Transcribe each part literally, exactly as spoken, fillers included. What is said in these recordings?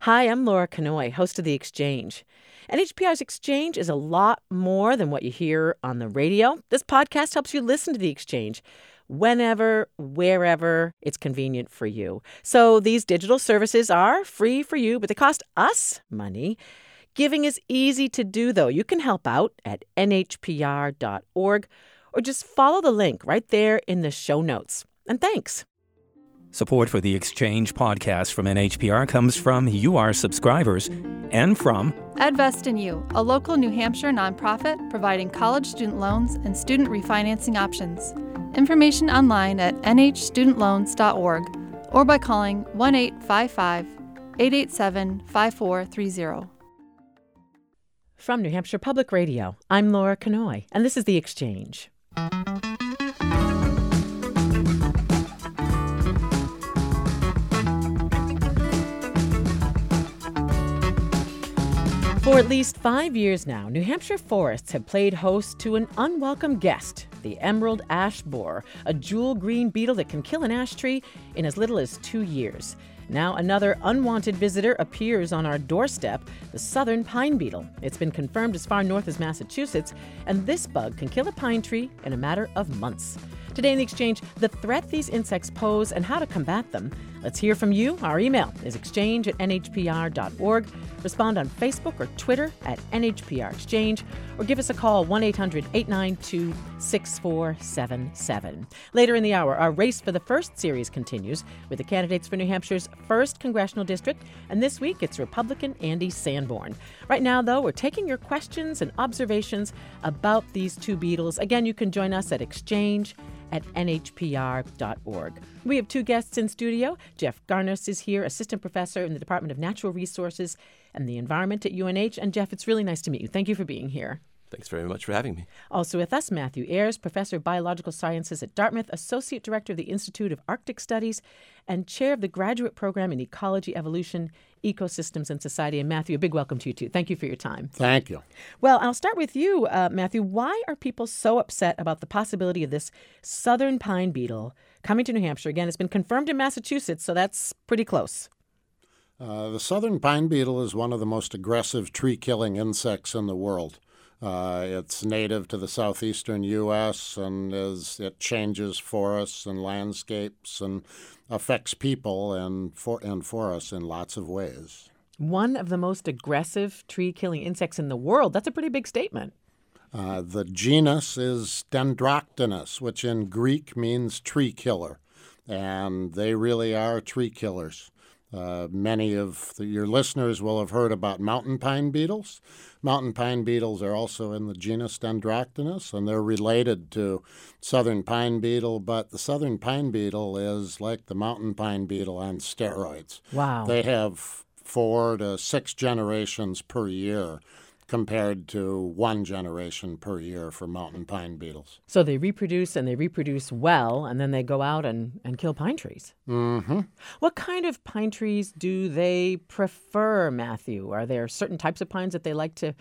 Hi, I'm Laura Kanoy, host of The Exchange. N H P R's Exchange is a lot more than what you hear on the radio. This podcast helps you listen to The Exchange whenever, wherever it's convenient for you. So these digital services are free for you, but they cost us money. Giving is easy to do, though. You can help out at N H P R dot org or just follow the link right there in the show notes. And thanks. Support for the Exchange podcast from N H P R comes from you, our subscribers, and from Edvest and You, a local New Hampshire nonprofit providing college student loans and student refinancing options. Information online at N H student loans dot org or by calling one eight five five, eight eight seven, five four three zero. From New Hampshire Public Radio, I'm Laura Kanoy, and this is The Exchange. For at least five years now, New Hampshire forests have played host to an unwelcome guest, the emerald ash borer, a jewel green beetle that can kill an ash tree in as little as two years. Now another unwanted visitor appears on our doorstep, the southern pine beetle. It's been confirmed as far north as Massachusetts, and this bug can kill a pine tree in a matter of months. Today in The Exchange, the threat these insects pose and how to combat them. Let's hear from you. Our email is exchange at N H P R dot org. Respond on Facebook or Twitter at N H P R Exchange, or give us a call, one eight hundred, eight nine two, six four seven seven. Later in the hour, our Race for the First series continues with the candidates for New Hampshire's first congressional district, and this week it's Republican Andy Sanborn. Right now, though, we're taking your questions and observations about these two beetles. Again, you can join us at exchange at N H P R dot org. We have two guests in studio. Jeff Garnos is here, assistant professor in the Department of Natural Resources and the Environment at U N H. And Jeff, it's really nice to meet you. Thank you for being here. Thanks very much for having me. Also with us, Matthew Ayres, professor of biological sciences at Dartmouth, associate director of the Institute of Arctic Studies, and chair of the graduate program in ecology, evolution, ecosystems, and society. And Matthew, a big welcome to you too. Thank you for your time. Thank you. Well, I'll start with you, uh, Matthew. Why are people so upset about the possibility of this southern pine beetle coming to New Hampshire? Again, it's been confirmed in Massachusetts, so that's pretty close. Uh, the southern pine beetle is one of the most aggressive tree-killing insects in the world. Uh, it's native to the southeastern U S and is, it changes forests and landscapes and affects people and, for, and forests in lots of ways. One of the most aggressive tree-killing insects in the world. That's a pretty big statement. Uh, the genus is Dendroctonus, which in Greek means tree killer, and they really are tree killers. Uh, many of the, your listeners will have heard about mountain pine beetles. Mountain pine beetles are also in the genus Dendroctonus, and they're related to southern pine beetle, but the southern pine beetle is like the mountain pine beetle on steroids. Wow. They have four to six generations per year compared to one generation per year for mountain pine beetles. So they reproduce and they reproduce well, and then they go out and, and kill pine trees. Mm-hmm. What kind of pine trees do they prefer, Matthew? Are there certain types of pines that they like to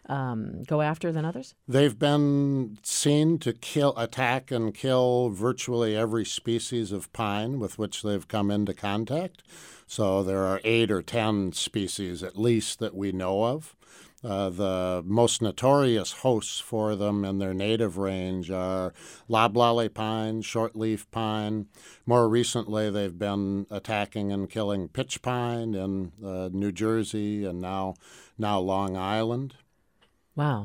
um, go after than others? They've been seen to kill, attack and kill virtually every species of pine with which they've come into contact. So there are eight or ten species at least that we know of. Uh, the most notorious hosts for them in their native range are loblolly pine, shortleaf pine. More recently, they've been attacking and killing pitch pine in uh, New Jersey and now, now Long Island. Wow.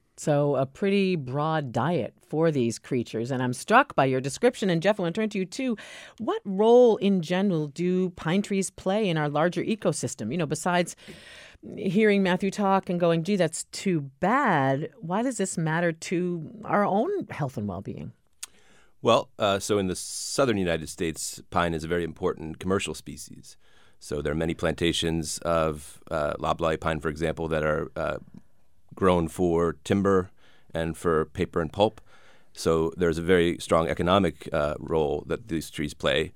So a pretty broad diet for these creatures. And I'm struck by your description. And Jeff, I want to turn to you too. What role in general do pine trees play in our larger ecosystem? You know, besides hearing Matthew talk and going, gee, that's too bad, why does this matter to our own health and well-being? Well, uh, so in the southern United States, pine is a very important commercial species. So there are many plantations of uh, loblolly pine, for example, that are uh, grown for timber and for paper and pulp. So there's a very strong economic uh, role that these trees play.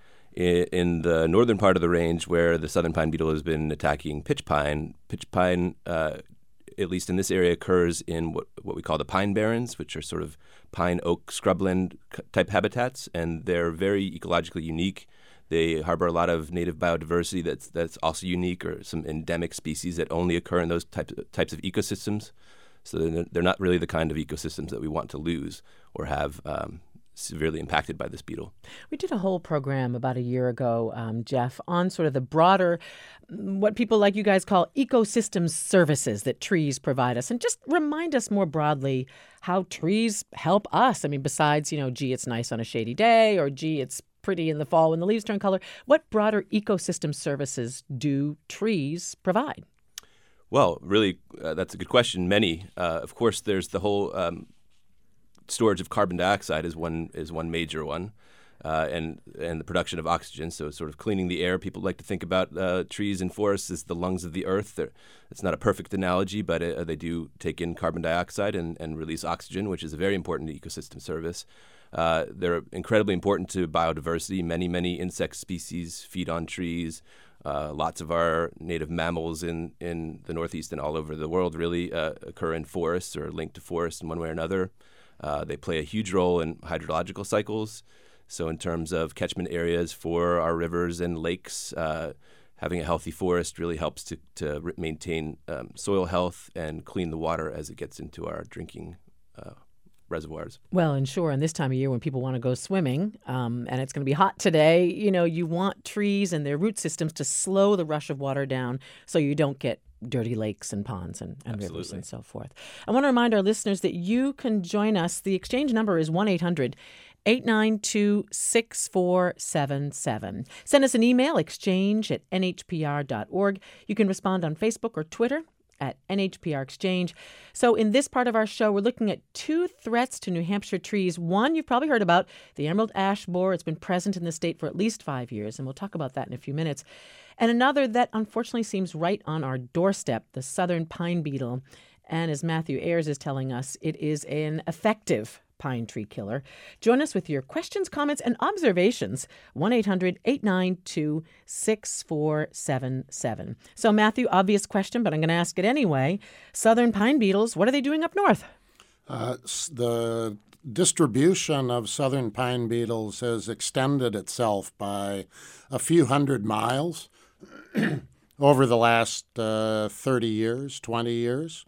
In the northern part of the range, where the southern pine beetle has been attacking pitch pine, pitch pine, uh, at least in this area, occurs in what, what we call the pine barrens, which are sort of pine, oak, scrubland type habitats, and they're very ecologically unique. They harbor a lot of native biodiversity that's that's also unique, or some endemic species that only occur in those types of, types of ecosystems. So they're, they're not really the kind of ecosystems that we want to lose or have um, severely impacted by this beetle. We did a whole program about a year ago, um, Jeff, on sort of the broader, what people like you guys call ecosystem services that trees provide us. And just remind us more broadly how trees help us. I mean, besides, you know, gee, it's nice on a shady day, or gee, it's pretty in the fall when the leaves turn color. What broader ecosystem services do trees provide? Well, really, uh, that's a good question. Many. Uh, of course, there's the whole um, storage of carbon dioxide is one is one major one, uh, and and the production of oxygen. So sort of cleaning the air. People like to think about uh, trees and forests as the lungs of the earth. They're, it's not a perfect analogy, but uh, they do take in carbon dioxide and, and release oxygen, which is a very important ecosystem service. Uh, they're incredibly important to biodiversity. Many, many insect species feed on trees. Uh, lots of our native mammals in, in the Northeast and all over the world really uh, occur in forests or linked to forests in one way or another. Uh, they play a huge role in hydrological cycles. So in terms of catchment areas for our rivers and lakes, uh, having a healthy forest really helps to, to re- maintain um, soil health and clean the water as it gets into our drinking uh reservoirs. Well, and sure, and this time of year when people want to go swimming, um, and it's going to be hot today, you know, you want trees and their root systems to slow the rush of water down so you don't get dirty lakes and ponds and, and rivers and so forth. I want to remind our listeners that you can join us. The exchange number is one eight hundred eight nine two six four seven seven. Send us an email, exchange at n h p r dot org. You can respond on Facebook or Twitter at N H P R Exchange. So in this part of our show, we're looking at two threats to New Hampshire trees. One you've probably heard about, the emerald ash borer. It's been present in the state for at least five years, and we'll talk about that in a few minutes. And another that unfortunately seems right on our doorstep, the southern pine beetle. And as Matthew Ayers is telling us, it is an effective pine tree killer. Join us with your questions, comments, and observations. one eight hundred eight nine two six four seven seven. So, Matthew, obvious question, but I'm going to ask it anyway. Southern pine beetles, what are they doing up north? Uh, the distribution of southern pine beetles has extended itself by a few hundred miles over the last uh, thirty years, twenty years.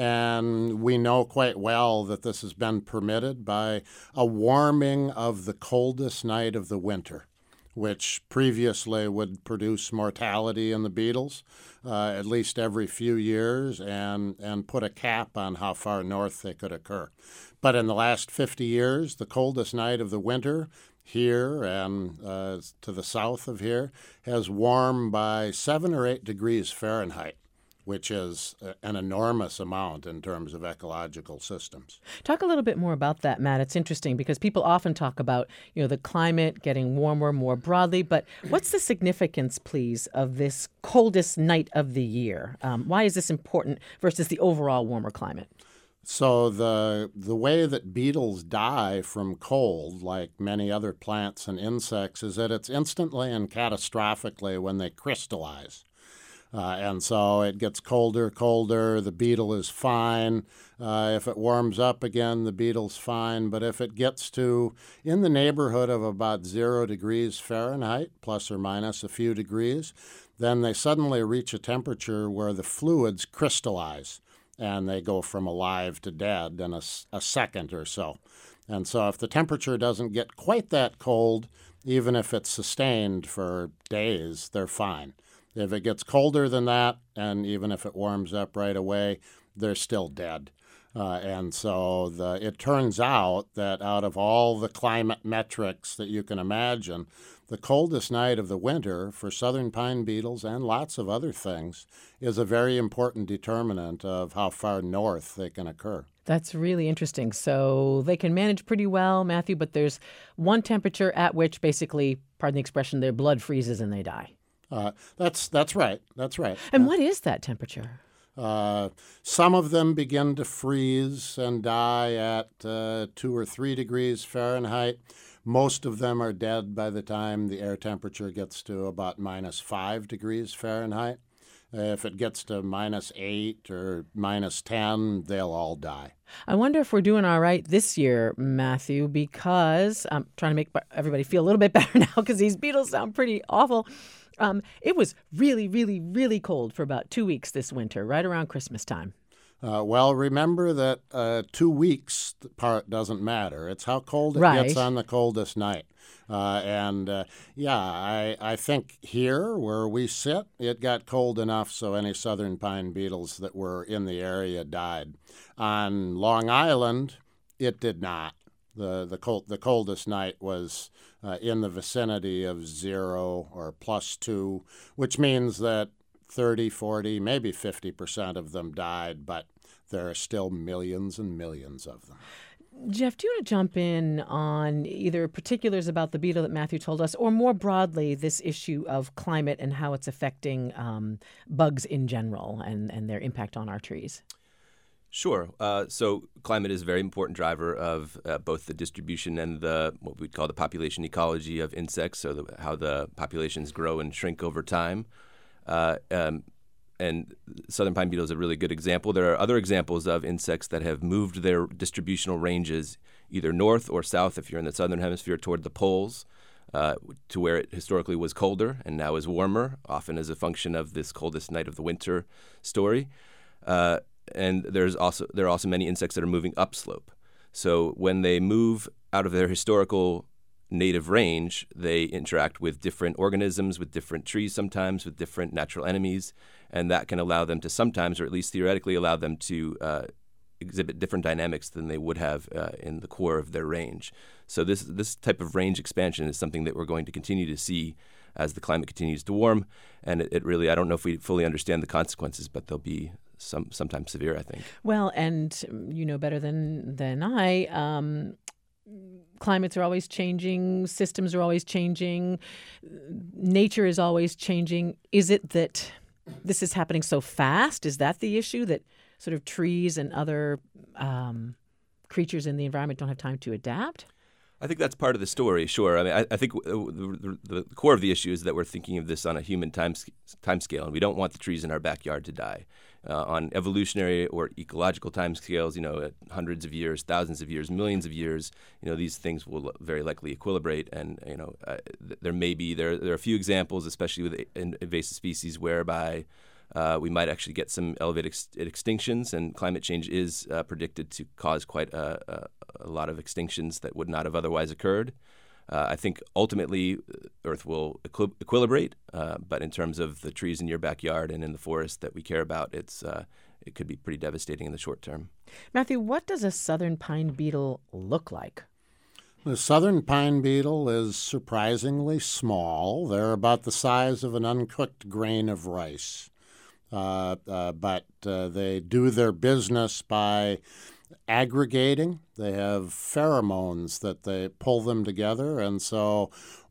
And we know quite well that this has been permitted by a warming of the coldest night of the winter, which previously would produce mortality in the beetles uh, at least every few years and, and put a cap on how far north they could occur. But in the last fifty years, the coldest night of the winter here and uh, to the south of here has warmed by seven or eight degrees Fahrenheit, which is an enormous amount in terms of ecological systems. Talk a little bit more about that, Matt. It's interesting because people often talk about, you know, the climate getting warmer more broadly, but what's the significance, please, of this coldest night of the year? Um, why is this important versus the overall warmer climate? So the the way that beetles die from cold, like many other plants and insects, is that it's instantly and catastrophically when they crystallize. Uh, and so it gets colder, colder, the beetle is fine. Uh, if it warms up again, the beetle's fine. But if it gets to in the neighborhood of about zero degrees Fahrenheit, plus or minus a few degrees, then they suddenly reach a temperature where the fluids crystallize, and they go from alive to dead in a, a second or so. And so if the temperature doesn't get quite that cold, even if it's sustained for days, they're fine. If it gets colder than that, and even if it warms up right away, they're still dead. Uh, and so the, it turns out that out of all the climate metrics that you can imagine, the coldest night of the winter for southern pine beetles and lots of other things is a very important determinant of how far north they can occur. That's really interesting. So they can manage pretty well, Matthew, but there's one temperature at which basically, pardon the expression, their blood freezes and they die. Uh, that's that's right. That's right. And uh, what is that temperature? Uh, some of them begin to freeze and die at uh, two or three degrees Fahrenheit. Most of them are dead by the time the air temperature gets to about minus five degrees Fahrenheit. If it gets to minus eight or minus ten, they'll all die. I wonder if we're doing all right this year, Matthew, because I'm trying to make everybody feel a little bit better now because these beetles sound pretty awful. Um, it was really, really, really cold for about two weeks this winter, right around Christmas time. Uh, well, remember that uh, two weeks part doesn't matter. It's how cold it Right. gets on the coldest night. Uh, and, uh, yeah, I, I think here where we sit, it got cold enough so any southern pine beetles that were in the area died. On Long Island, it did not. The, the, cold, the coldest night was uh, in the vicinity of zero or plus two, which means that thirty, forty, maybe fifty percent of them died, but there are still millions and millions of them. Jeff, do you want to jump in on either particulars about the beetle that Matthew told us or more broadly this issue of climate and how it's affecting um, bugs in general and, and their impact on our trees? Sure. Uh, so climate is a very important driver of uh, both the distribution and the what we call the population ecology of insects, so the, how the populations grow and shrink over time. Uh, um, and southern pine beetle is a really good example. There are other examples of insects that have moved their distributional ranges either north or south, if you're in the southern hemisphere, toward the poles, uh, to where it historically was colder and now is warmer, often as a function of this coldest night of the winter story. Uh, and there's also there are also many insects that are moving upslope. So when they move out of their historical native range, they interact with different organisms, with different trees sometimes, with different natural enemies, and that can allow them to sometimes, or at least theoretically, allow them to uh, exhibit different dynamics than they would have uh, in the core of their range. So this this type of range expansion is something that we're going to continue to see as the climate continues to warm, and it, it really, I don't know if we fully understand the consequences, but they'll be some sometimes severe, I think. Well, and you know better than, than I, um, climates are always changing, systems are always changing, nature is always changing. Is it that this is happening so fast? Is that the issue, that sort of trees and other um, creatures in the environment don't have time to adapt? I think that's part of the story, sure. I mean, I, I think the, the, the core of the issue is that we're thinking of this on a human time, time scale, and we don't want the trees in our backyard to die. Uh, on evolutionary or ecological time scales, you know, at hundreds of years, thousands of years, millions of years, you know, these things will very likely equilibrate. And, you know, uh, th- there may be, there, there are a few examples, especially with invasive species, whereby uh, we might actually get some elevated ex- extinctions, and climate change is uh, predicted to cause quite a, a, a lot of extinctions that would not have otherwise occurred. Uh, I think ultimately Earth will equi- equilibrate, uh, but in terms of the trees in your backyard and in the forest that we care about, it's uh, it could be pretty devastating in the short term. Matthew, what does a southern pine beetle look like? The southern pine beetle is surprisingly small. They're about the size of an uncooked grain of rice. Uh, uh, but uh, they do their business by aggregating. They have pheromones that they pull them together, and so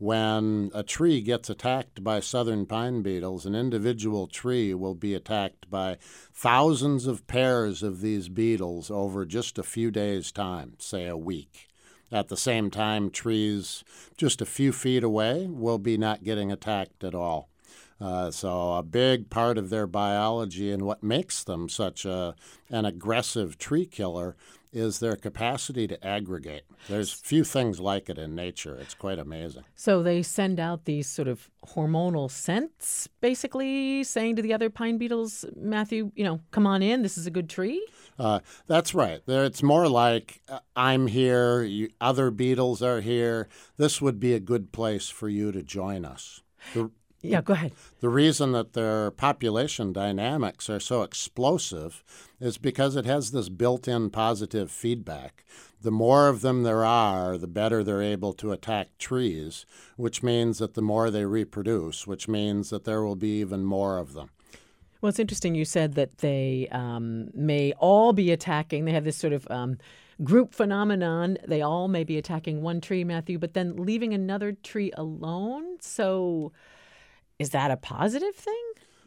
when a tree gets attacked by southern pine beetles, an individual tree will be attacked by thousands of pairs of these beetles over just a few days' time, say a week. At the same time, trees just a few feet away will be not getting attacked at all. Uh, so a big part of their biology and what makes them such a, an aggressive tree killer is their capacity to aggregate. There's few things like it in nature. It's quite amazing. So they send out these sort of hormonal scents, basically saying to the other pine beetles, Matthew, you know, come on in, this is a good tree? Uh, that's right. There, it's more like, uh, I'm here, you, other beetles are here. This would be a good place for you to join us. The, Yeah, go ahead. The reason that their population dynamics are so explosive is because it has this built-in positive feedback. The more of them there are, the better they're able to attack trees, which means that the more they reproduce, which means that there will be even more of them. Well, it's interesting you said that they um, may all be attacking. They have this sort of um, group phenomenon. They all may be attacking one tree, Matthew, but then leaving another tree alone. So is that a positive thing?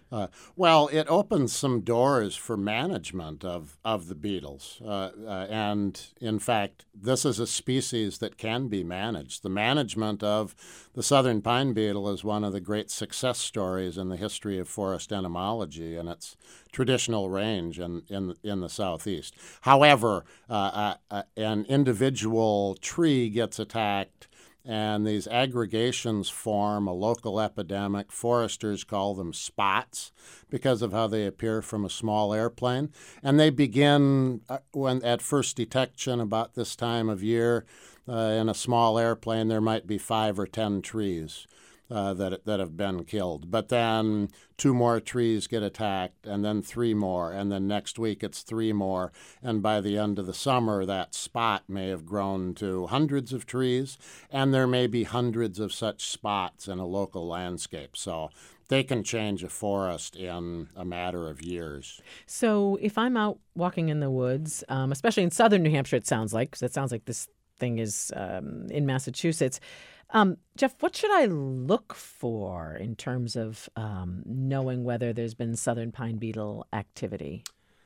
Uh, well, it opens some doors for management of, of the beetles. Uh, uh, and in fact, this is a species that can be managed. The management of the southern pine beetle is one of the great success stories in the history of forest entomology and its traditional range in, in, in the southeast. However, uh, uh, an individual tree gets attacked, and these aggregations form a local epidemic. Foresters call them spots because of how they appear from a small airplane. And they begin uh, when at first detection about this time of year. Uh, in a small airplane, there might be five or ten trees uh, that that have been killed. But then two more trees get attacked, and then three more, and then next week it's three more. And by the end of the summer, that spot may have grown to hundreds of trees, and there may be hundreds of such spots in a local landscape. So they can change a forest in a matter of years. So if I'm out walking in the woods, um, especially in southern New Hampshire, it sounds like, because it sounds like this thing is um, in Massachusetts. Um, Jeff, what should I look for in terms of um, knowing whether there's been southern pine beetle activity?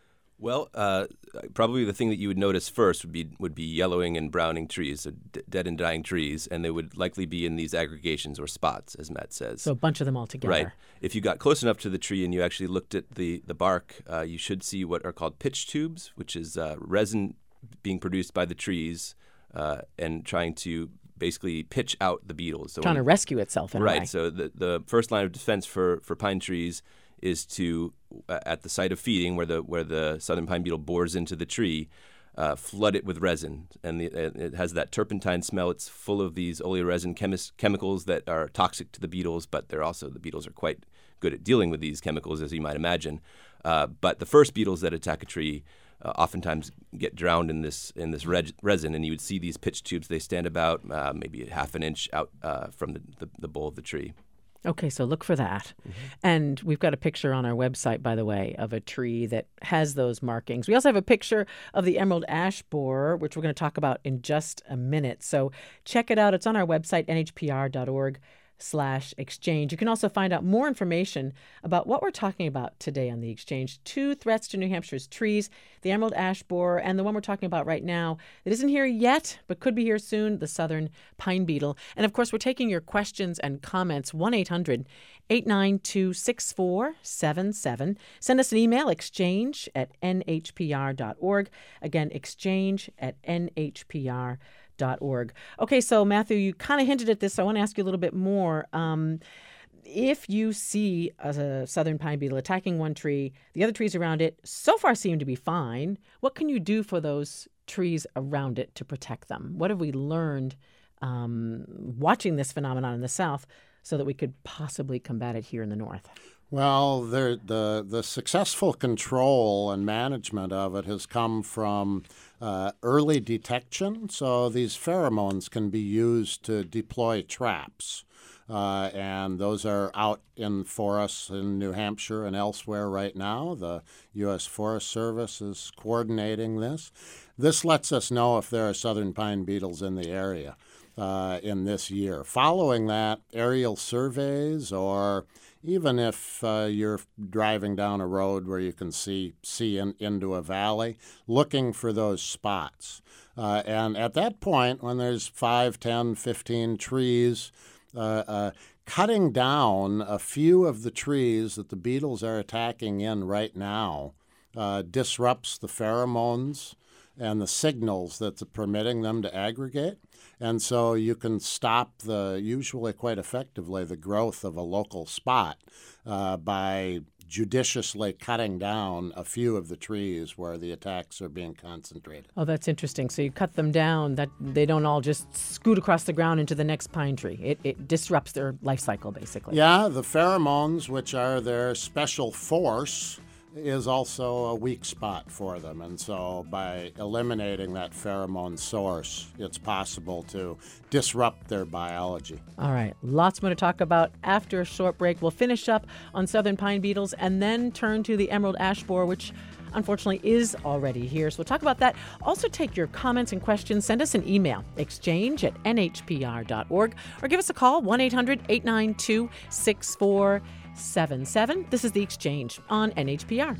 Well, uh, probably the thing that you would notice first would be would be yellowing and browning trees, so d- dead and dying trees, and they would likely be in these aggregations or spots, as Matt says. So a bunch of them all together. Right. If you got close enough to the tree and you actually looked at the, the bark, uh, you should see what are called pitch tubes, which is uh, resin being produced by the trees uh, and trying to basically pitch out the beetles. So trying when, to rescue itself in right, a way. So the, the first line of defense for, for pine trees is to, uh, at the site of feeding, where the where the southern pine beetle bores into the tree, uh, flood it with resin. And the, it has that turpentine smell. It's full of these oleoresin chemis- chemicals that are toxic to the beetles, but they're also, the beetles are quite good at dealing with these chemicals, as you might imagine. Uh, but the first beetles that attack a tree Uh, oftentimes get drowned in this in this reg- resin, and you would see these pitch tubes. They stand about uh, maybe half an inch out uh, from the, the, the bowl of the tree. Okay, so look for that. Mm-hmm. And we've got a picture on our website, by the way, of a tree that has those markings. We also have a picture of the emerald ash borer, which we're going to talk about in just a minute. So check it out. It's on our website, N H P R dot org slash exchange. You can also find out more information about what we're talking about today on the Exchange. Two threats to New Hampshire's trees, the emerald ash borer, and the one we're talking about right now that isn't here yet, but could be here soon, the southern pine beetle. And of course, we're taking your questions and comments, one eight hundred eight nine two six four seven seven. Send us an email, exchange at N H P R dot org. Again, exchange at N H P R dot org. Dot org. Okay, so Matthew, you kind of hinted at this, so I want to ask you a little bit more. Um, if you see a southern pine beetle attacking one tree, the other trees around it so far seem to be fine. What can you do for those trees around it to protect them? What have we learned um, watching this phenomenon in the South so that we could possibly combat it here in the North? Well, the, the the successful control and management of it has come from uh, early detection. So these pheromones can be used to deploy traps. Uh, and those are out in forests in New Hampshire and elsewhere right now. The U S Forest Service is coordinating this. This lets us know if there are southern pine beetles in the area uh, in this year. Following that, aerial surveys, or even if uh, you're driving down a road where you can see see in, into a valley, looking for those spots. Uh, and at that point, when there's five, ten, fifteen trees, uh, uh, cutting down a few of the trees that the beetles are attacking in right now uh, disrupts the pheromones and the signals that's permitting them to aggregate. And so you can stop the, usually quite effectively, the growth of a local spot uh, by judiciously cutting down a few of the trees where the attacks are being concentrated. Oh, that's interesting. So you cut them down, that they don't all just scoot across the ground into the next pine tree. It, it disrupts their life cycle, basically. Yeah, the pheromones, which are their special force, is also a weak spot for them. And so by eliminating that pheromone source, it's possible to disrupt their biology. All right. Lots more to talk about after a short break. We'll finish up on southern pine beetles and then turn to the emerald ash borer, which unfortunately is already here. So we'll talk about that. Also take your comments and questions. Send us an email, exchange at N H P R dot org, or give us a call, one eight hundred eight nine two six four seven seven. This is The Exchange on N H P R.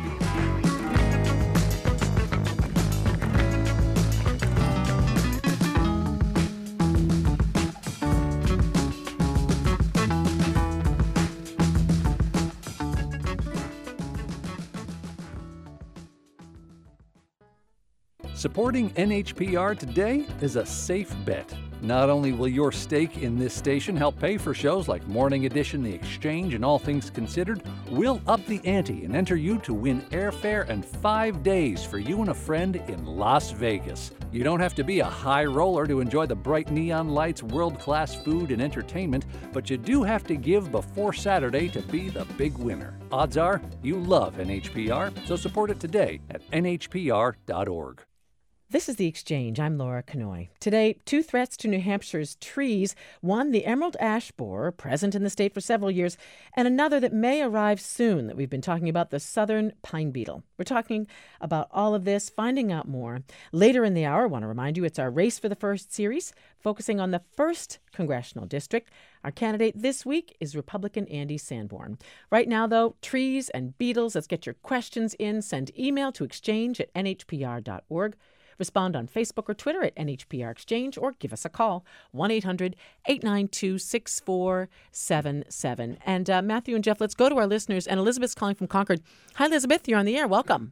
Supporting N H P R today is a safe bet. Not only will your stake in this station help pay for shows like Morning Edition, The Exchange, and All Things Considered, we'll up the ante and enter you to win airfare and five days for you and a friend in Las Vegas. You don't have to be a high roller to enjoy the bright neon lights, world-class food, and entertainment, but you do have to give before Saturday to be the big winner. Odds are you love N H P R, so support it today at N H P R dot org. This is The Exchange. I'm Laura Kanoy. Today, two threats to New Hampshire's trees. One, the emerald ash borer, present in the state for several years, and another that may arrive soon that we've been talking about, the southern pine beetle. We're talking about all of this, finding out more. Later in the hour, I want to remind you, it's our Race for the First series, focusing on the first congressional district. Our candidate this week is Republican Andy Sanborn. Right now, though, trees and beetles. Let's get your questions in. Send email to exchange at N H P R dot org. Respond on Facebook or Twitter at N H P R Exchange, or give us a call, one eight hundred eight nine two six four seven seven. And uh, Matthew and Jeff, let's go to our listeners. And Elizabeth's calling from Concord. Hi, Elizabeth. You're on the air. Welcome.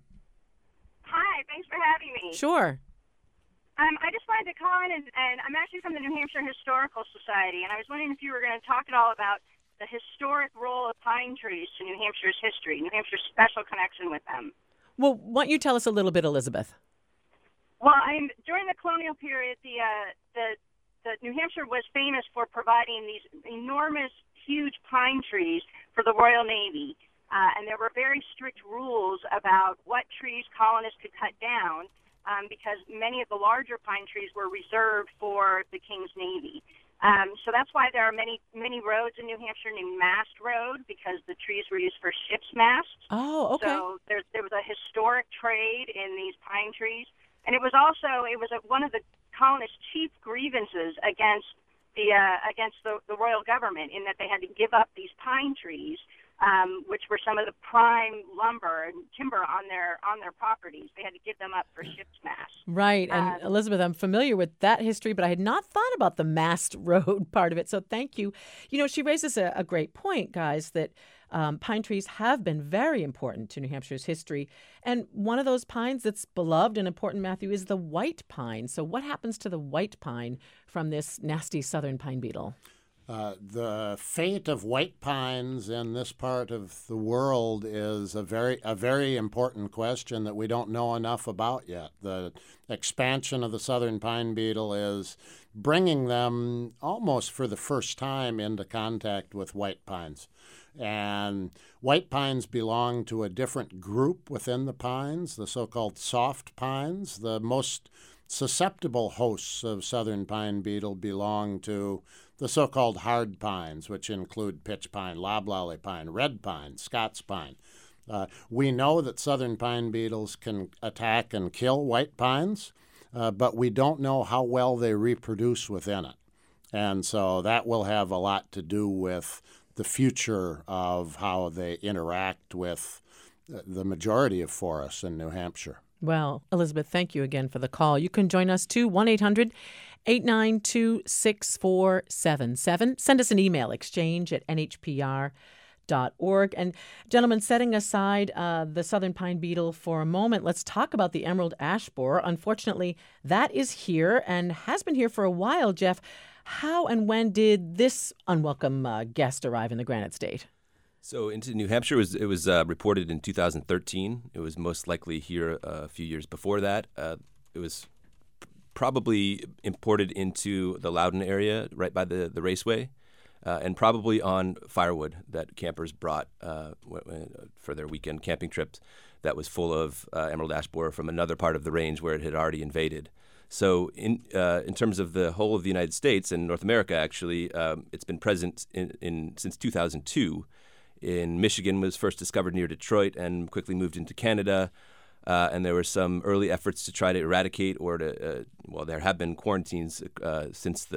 Hi. Thanks for having me. Sure. Um, I just wanted to call in, and, and I'm actually from the New Hampshire Historical Society, and I was wondering if you were going to talk at all about the historic role of pine trees to New Hampshire's history, New Hampshire's special connection with them. Well, why don't you tell us a little bit, Elizabeth? Well, I'm, during the colonial period, the, uh, the the New Hampshire was famous for providing these enormous, huge pine trees for the Royal Navy, uh, and there were very strict rules about what trees colonists could cut down, um, because many of the larger pine trees were reserved for the King's Navy. Um, so that's why there are many many roads in New Hampshire named Mast Road, because the trees were used for ships' masts. Oh, okay. So there, there was a historic trade in these pine trees. And it was also it was a, one of the colonists' chief grievances against the uh, against the, the royal government, in that they had to give up these pine trees, um, which were some of the prime lumber and timber on their on their properties. They had to give them up for ships' masts. Right. And um, Elizabeth, I'm familiar with that history, but I had not thought about the Mast Road part of it. So thank you. You know, she raises a, a great point, guys, that Um, pine trees have been very important to New Hampshire's history. And one of those pines that's beloved and important, Matthew, is the white pine. So what happens to the white pine from this nasty southern pine beetle? Uh, the fate of white pines in this part of the world is a very a very important question that we don't know enough about yet. The expansion of the southern pine beetle is bringing them almost for the first time into contact with white pines. And white pines belong to a different group within the pines, the so-called soft pines. The most susceptible hosts of southern pine beetle belong to the so-called hard pines, which include pitch pine, loblolly pine, red pine, Scots pine. Uh, we know that southern pine beetles can attack and kill white pines, uh, but we don't know how well they reproduce within it. And so that will have a lot to do with the future of how they interact with the majority of forests in New Hampshire. Well, Elizabeth, thank you again for the call. You can join us too, one eight hundred eight nine two six four seven seven. Send us an email, exchange at N H P R dot org. And gentlemen, setting aside uh, the southern pine beetle for a moment, let's talk about the emerald ash borer. Unfortunately, that is here and has been here for a while, Jeff. How and when did this unwelcome uh, guest arrive in the Granite State? So into New Hampshire, it was, it was uh, reported in two thousand thirteen. It was most likely here uh, a few years before that. Uh, it was p- probably imported into the Loudon area right by the, the raceway, uh, and probably on firewood that campers brought uh, w- w- for their weekend camping trips that was full of uh, emerald ash borer from another part of the range where it had already invaded. So in uh, in terms of the whole of the United States and North America, actually, um, it's been present in, in since two thousand two. In Michigan, was first discovered near Detroit and quickly moved into Canada. Uh, and there were some early efforts to try to eradicate or to, uh, well, there have been quarantines uh, since the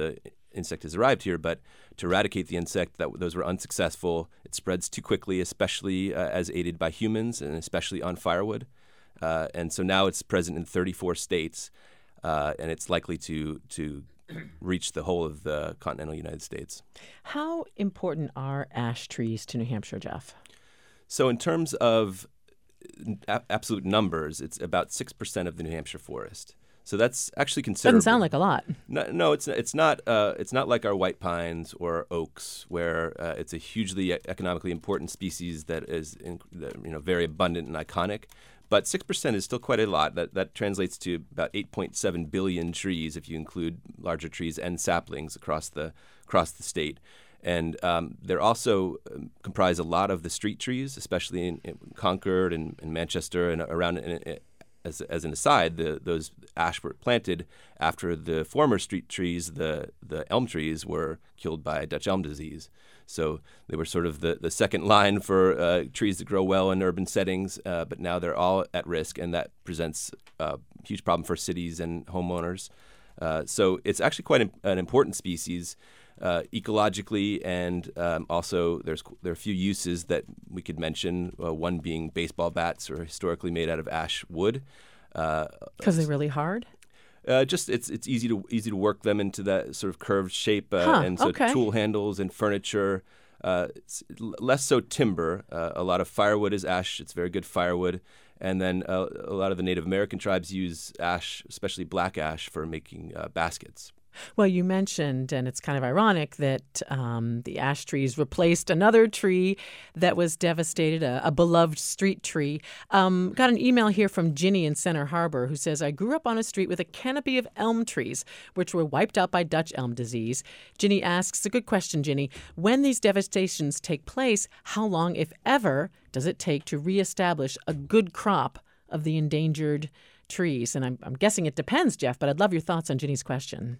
insect has arrived here, but to eradicate the insect, that those were unsuccessful. It spreads too quickly, especially uh, as aided by humans, and especially on firewood. Uh, and so now it's present in thirty-four states, uh, and it's likely to to reach the whole of the continental United States. How important are ash trees to New Hampshire, Jeff? So in terms of a- absolute numbers, it's about six percent of the New Hampshire forest. So that's actually considerable. Doesn't sound like a lot. No, no it's it's not. Uh, it's not like our white pines or oaks, where uh, it's a hugely e- economically important species that is, in, that, you know, very abundant and iconic. But six percent is still quite a lot. That that translates to about eight point seven billion trees if you include larger trees and saplings across the across the state. And um, they're also um, comprise a lot of the street trees, especially in, in Concord and, and Manchester and around. In, in, as, as an aside, the, those ash were planted after the former street trees, the the elm trees, were killed by Dutch elm disease. So they were sort of the, the second line for uh, trees to grow well in urban settings, uh, but now they're all at risk, and that presents a huge problem for cities and homeowners. Uh, so it's actually quite an, an important species uh, ecologically, and um, also there's there are a few uses that we could mention. Uh, one being baseball bats are historically made out of ash wood. Because they're really hard? Uh, just it's it's easy to easy to work them into that sort of curved shape, uh, Huh, and so okay. tool handles and furniture. Uh, it's l- less so timber. Uh, a lot of firewood is ash. It's very good firewood. And then uh, a lot of the Native American tribes use ash, especially black ash, for making uh, baskets. Well, you mentioned, and it's kind of ironic, that um, the ash trees replaced another tree that was devastated, a, a beloved street tree. Um, got an email here from Ginny in Center Harbor who says, I grew up on a street with a canopy of elm trees, which were wiped out by Dutch elm disease. Ginny asks, a good question, Ginny, when these devastations take place, how long, if ever, does it take to reestablish a good crop of the endangered trees? And I'm, I'm guessing it depends, Jeff, but I'd love your thoughts on Ginny's question.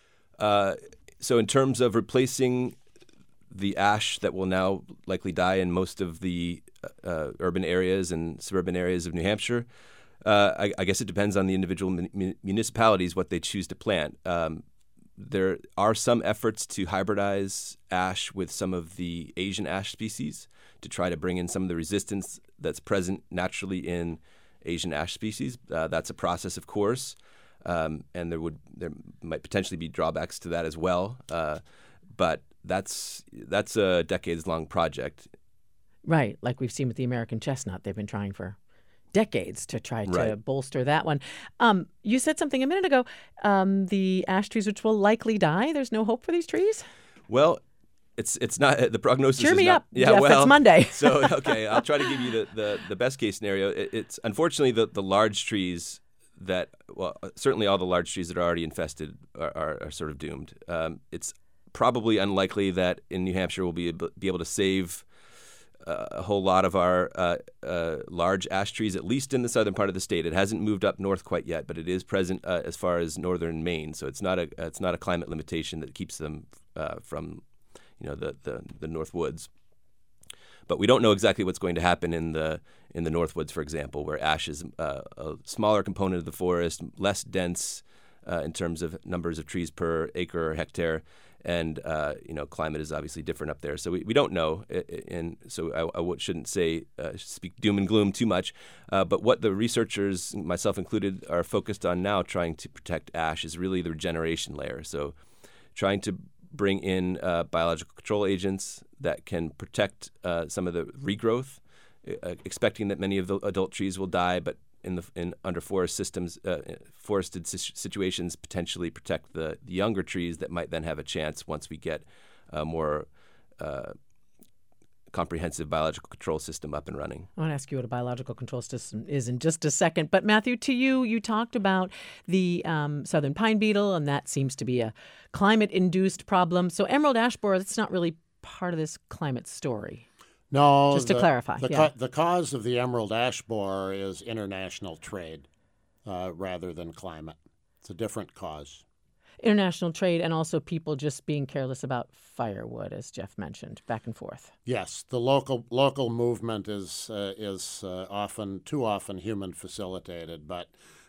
Uh, so in terms of replacing the ash that will now likely die in most of the uh, urban areas and suburban areas of New Hampshire, uh, I, I guess it depends on the individual mun- municipalities what they choose to plant. Um, there are some efforts to hybridize ash with some of the Asian ash species to try to bring in some of the resistance that's present naturally in Asian ash species. Uh, that's a process, of course. Um, and there would there might potentially be drawbacks to that as well, uh, but that's that's a decades-long project. Right, like we've seen with the American chestnut. They've been trying for decades to try to Right. bolster that one. Um, you said something a minute ago, um, the ash trees which will likely die. There's no hope for these trees? Well, it's it's not the prognosis. Cheer is me not, up, yeah, Jeff, well, it's Monday. so okay, I'll try to give you the, the, the best case scenario. It, it's unfortunately the, the large trees that, well, certainly all the large trees that are already infested are, are, are sort of doomed. Um, it's probably unlikely that in New Hampshire we'll be able, be able to save uh, a whole lot of our uh, uh, large ash trees, at least in the southern part of the state. It hasn't moved up north quite yet, but it is present uh, as far as northern Maine. So it's not a it's not a climate limitation that keeps them uh, from, you know, the, the the North Woods. But we don't know exactly what's going to happen in the in the Northwoods, for example, where ash is uh, a smaller component of the forest, less dense uh, in terms of numbers of trees per acre or hectare, and uh, you know, climate is obviously different up there. So we, we don't know, and so I, I shouldn't say uh, speak doom and gloom too much. Uh, but what the researchers, myself included, are focused on now, trying to protect ash, is really the regeneration layer. So trying to bring in uh, biological control agents that can protect uh, some of the regrowth, uh, expecting that many of the adult trees will die, but in the in under forest systems, uh, forested si- situations, potentially protect the, the younger trees that might then have a chance once we get a more uh, comprehensive biological control system up and running. I want to ask you what a biological control system is in just a second. But Matthew, to you, you talked about the um, southern pine beetle, and that seems to be a climate-induced problem. So emerald ash borer, that's not really part of this climate story. No, Just to the- clarify, the, yeah. ca- the cause of the emerald ash borer is international trade uh, rather than climate. It's a different cause. International trade and also people just being careless about firewood, as Jeff mentioned, back and forth. Yes, the local local movement is uh, is uh, often too often human facilitated, but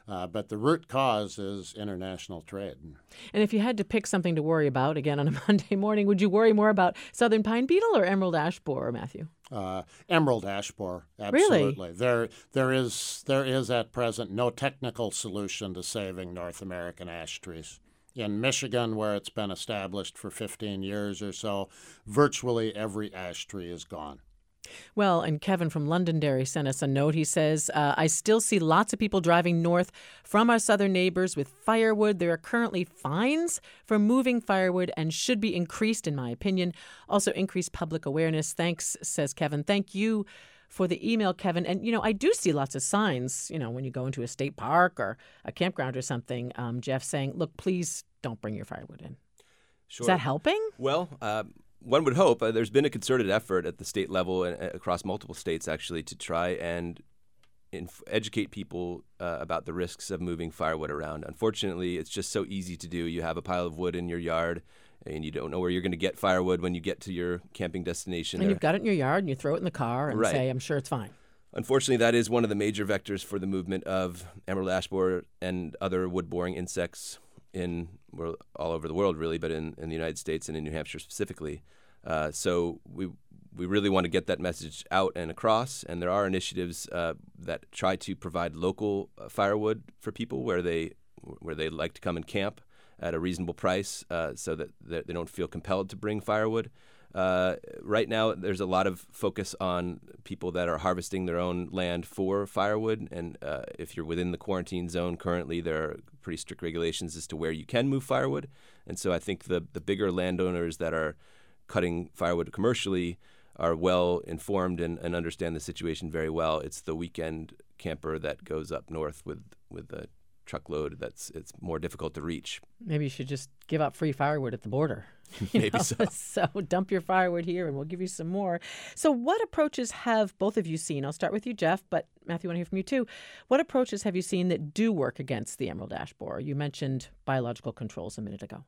Uh, but the root cause is international trade. And if you had to pick something to worry about, again, on a Monday morning, would you worry more about southern pine beetle or emerald ash borer, Matthew? Uh, emerald ash borer, absolutely. Really? There, there is, there is at present no technical solution to saving North American ash trees. In Michigan, where it's been established for fifteen years or so, virtually every ash tree is gone. Well, and Kevin from Londonderry sent us a note. He says, uh, I still see lots of people driving north from our southern neighbors with firewood. There are currently fines for moving firewood and should be increased, in my opinion. Also, increase public awareness. Thanks, says Kevin. Thank you for the email, Kevin. And, you know, I do see lots of signs, you know, when you go into a state park or a campground or something, um, Jeff, saying, look, please don't bring your firewood in. Sure. Is that helping? Well, uh, one would hope. Uh, there's been a concerted effort at the state level and uh, across multiple states, actually, to try and inf- educate people uh, about the risks of moving firewood around. Unfortunately, it's just so easy to do. You have a pile of wood in your yard, and you don't know where you're going to get firewood when you get to your camping destination. And or, you've got it in your yard, and you throw it in the car and Right. say, I'm sure it's fine. Unfortunately, that is one of the major vectors for the movement of emerald ash borer and other wood-boring insects in well, all over the world, really, but in, in the United States and in New Hampshire specifically. Uh, so we we really want to get that message out and across, and there are initiatives uh, that try to provide local uh, firewood for people where they where they like to come and camp at a reasonable price, uh, so that, that they don't feel compelled to bring firewood. Uh, right now, there's a lot of focus on people that are harvesting their own land for firewood, and uh, if you're within the quarantine zone currently, there are pretty strict regulations as to where you can move firewood. And so I think the the bigger landowners that are cutting firewood commercially are well informed and, and understand the situation very well. It's the weekend camper that goes up north with with a truckload that's it's more difficult to reach. Maybe you should just give out free firewood at the border. You Maybe know? so. So dump your firewood here and we'll give you some more. So what approaches have both of you seen? I'll start with you, Jeff, but Matthew, I want to hear from you too. What approaches have you seen that do work against the emerald ash borer? You mentioned biological controls a minute ago.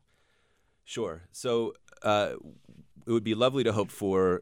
Sure. So uh, it would be lovely to hope for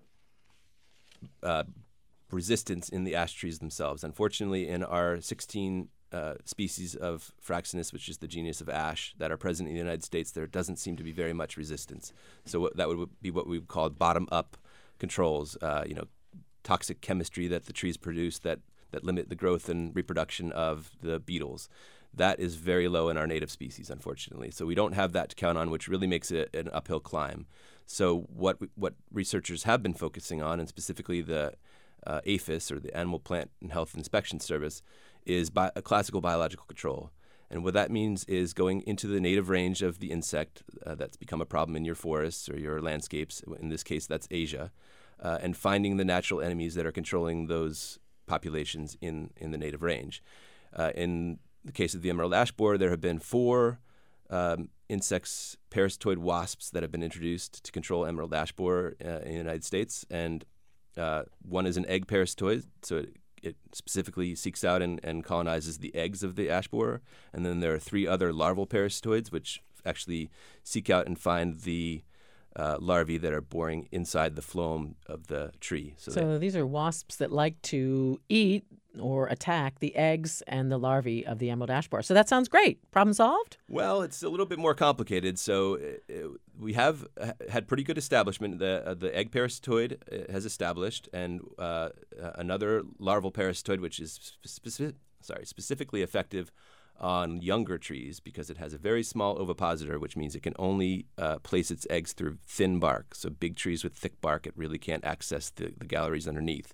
uh, resistance in the ash trees themselves. Unfortunately, in our sixteen uh, species of Fraxinus, which is the genus of ash that are present in the United States, there doesn't seem to be very much resistance. So what, that would be what we would call bottom-up controls, uh, you know, toxic chemistry that the trees produce that, that limit the growth and reproduction of the beetles. That is very low in our native species, unfortunately. So we don't have that to count on, which really makes it an uphill climb. So what what researchers have been focusing on, and specifically the uh, APHIS, or the Animal Plant and Health Inspection Service, is bi- a classical biological control. And what that means is going into the native range of the insect uh, that's become a problem in your forests or your landscapes. In this case, that's Asia, uh, and finding the natural enemies that are controlling those populations in, in the native range. Uh, in the case of the emerald ash borer, there have been four um, insects, parasitoid wasps, that have been introduced to control emerald ash borer uh, in the United States. And uh, one is an egg parasitoid, so it, it specifically seeks out and, and colonizes the eggs of the ash borer. And then there are three other larval parasitoids, which actually seek out and find the uh, larvae that are boring inside the phloem of the tree. So, So that, these are wasps that like to eat or attack the eggs and the larvae of the emerald ash borer. So that sounds great. Problem solved? Well, it's a little bit more complicated. So uh, we have uh, had pretty good establishment. The uh, the egg parasitoid uh, has established, and uh, another larval parasitoid, which is specific, sorry, specifically effective on younger trees because it has a very small ovipositor, which means it can only uh, place its eggs through thin bark. So big trees with thick bark, it really can't access the, the galleries underneath.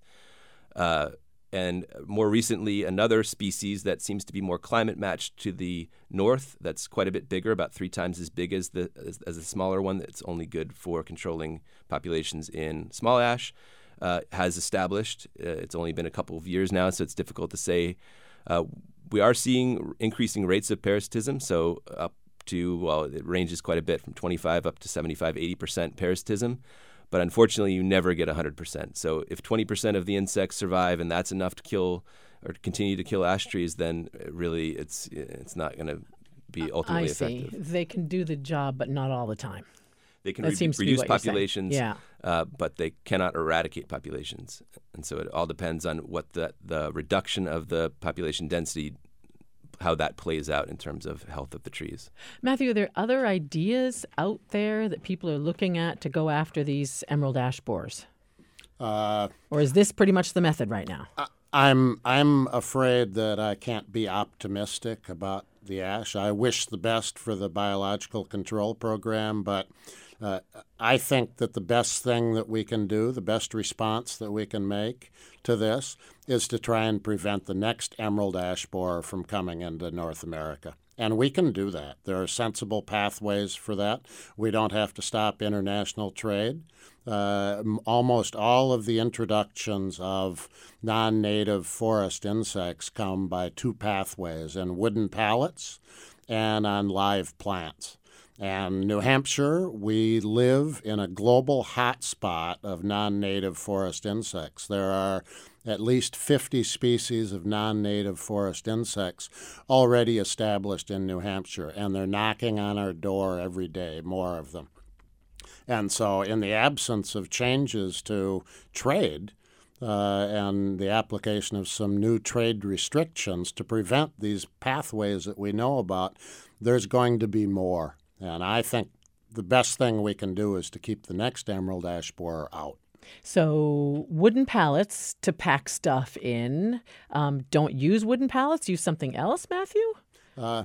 Uh, And more recently, another species that seems to be more climate matched to the north, that's quite a bit bigger, about three times as big as the as, as the smaller one, that's only good for controlling populations in small ash, uh, has established. Uh, it's only been a couple of years now, so it's difficult to say. Uh, we are seeing increasing rates of parasitism, so up to, well, it ranges quite a bit, from twenty-five up to seventy-five, eighty percent parasitism. But unfortunately, you never get one hundred percent. So if twenty percent of the insects survive and that's enough to kill or to continue to kill ash trees, then really it's it's not going to be ultimately I see. effective. They can do the job, but not all the time. They can That re- seems to be reduce what you're saying. populations, Yeah. uh, but they cannot eradicate populations. And so it all depends on what the, the reduction of the population density how that plays out in terms of health of the trees. Matthew, are there other ideas out there that people are looking at to go after these emerald ash borers? Uh, or is this pretty much the method right now? I, I'm I'm afraid that I can't be optimistic about the ash. I wish the best for the biological control program, but uh, I think that the best thing that we can do, the best response that we can make to this, is to try and prevent the next emerald ash borer from coming into North America. And we can do that. There are sensible pathways for that. We don't have to stop international trade. Uh, almost all of the introductions of non-native forest insects come by two pathways, in wooden pallets and on live plants. And New Hampshire, we live in a global hotspot of non-native forest insects. There are at least fifty species of non-native forest insects already established in New Hampshire, and they're knocking on our door every day, more of them. And so in the absence of changes to trade uh, and the application of some new trade restrictions to prevent these pathways that we know about, there's going to be more. And I think the best thing we can do is to keep the next emerald ash borer out. So wooden pallets to pack stuff in. Um, don't use wooden pallets. Use something else, Matthew? Uh,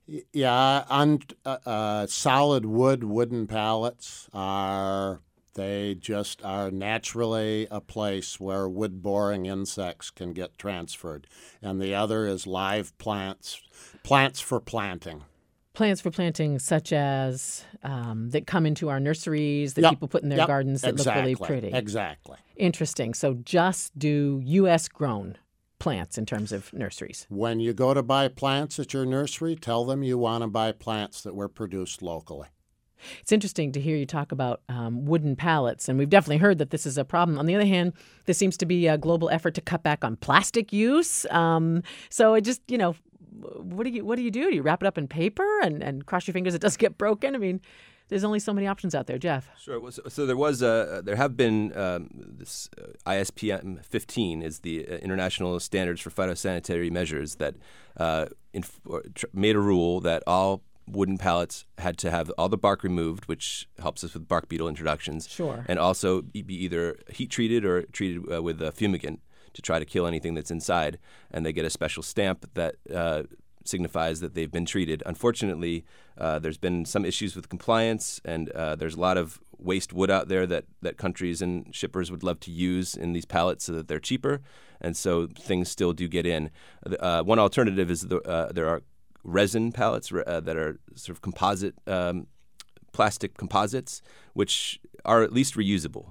yeah, un, uh, uh, solid wood wooden pallets are, they just are naturally a place where wood-boring insects can get transferred. And the other is live plants, plants for planting. Plants for planting, such as um, that come into our nurseries that Yep. people put in their Yep. gardens that exactly. look really pretty. Exactly. Interesting. So just do U S grown plants in terms of nurseries. When you go to buy plants at your nursery, tell them you want to buy plants that were produced locally. It's interesting to hear you talk about um, wooden pallets, and we've definitely heard that this is a problem. On the other hand, there seems to be a global effort to cut back on plastic use. Um, so it just, you know, what do you what do you do? Do you wrap it up in paper and, and cross your fingers it doesn't get broken? I mean, there's only so many options out there, Jeff. Sure. Well, so, so there was a, there have been um, this uh, I S P M fifteen is the uh, International Standards for Phytosanitary Measures that uh, inf- or tr- made a rule that all wooden pallets had to have all the bark removed, which helps us with bark beetle introductions. Sure. And also be either heat treated or treated uh, with a fumigant to try to kill anything that's inside. And they get a special stamp that uh, signifies that they've been treated. Unfortunately, uh, there's been some issues with compliance, and uh, there's a lot of waste wood out there that, that countries and shippers would love to use in these pallets so that they're cheaper, and so things still do get in. Uh, one alternative is the, uh, there are resin pallets uh, that are sort of composite, um, plastic composites, which are at least reusable.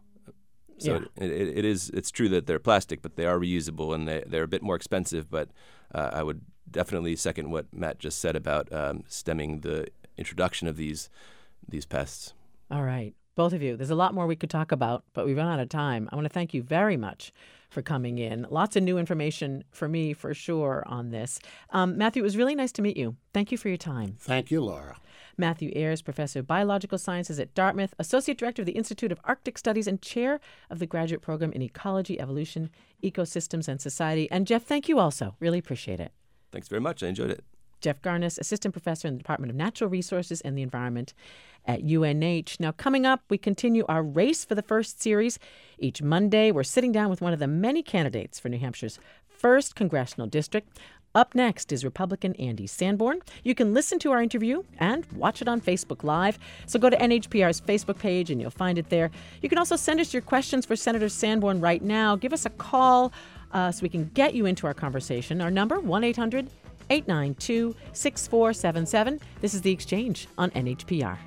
So Yeah. it, it, it is. It's true that they're plastic, but they are reusable, and they, they're a bit more expensive. But uh, I would definitely second what Matt just said about um, stemming the introduction of these these pests. All right. Both of you. There's a lot more we could talk about, but we've run out of time. I want to thank you very much for coming in. Lots of new information for me, for sure, on this. Um, Matthew, it was really nice to meet you. Thank you for your time. Thank you, Laura. Matthew Ayres, Professor of Biological Sciences at Dartmouth, Associate Director of the Institute of Arctic Studies, and Chair of the Graduate Program in Ecology, Evolution, Ecosystems, and Society. And Jeff, thank you also. Really appreciate it. Thanks very much. I enjoyed it. Jeff Garnis, Assistant Professor in the Department of Natural Resources and the Environment at U N H. Now, coming up, we continue our race for the first series. Each Monday, we're sitting down with one of the many candidates for New Hampshire's first congressional district. Up next is Republican Andy Sanborn. You can listen to our interview and watch it on Facebook Live. So go to N H P R's Facebook page and you'll find it there. You can also send us your questions for Senator Sanborn right now. Give us a call uh, so we can get you into our conversation. Our number, one eight hundred eight nine two six four seven seven. This is The Exchange on N H P R.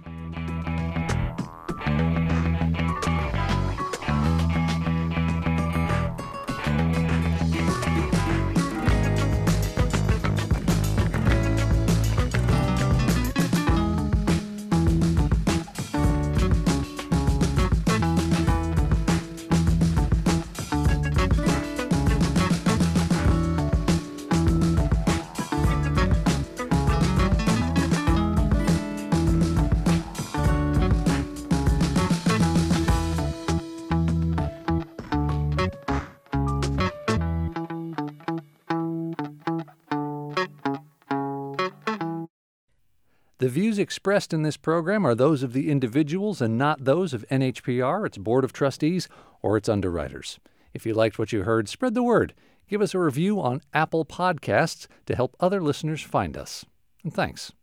The views expressed in this program are those of the individuals and not those of N H P R, its Board of Trustees, or its underwriters. If you liked what you heard, spread the word. Give us a review on Apple Podcasts to help other listeners find us. And thanks.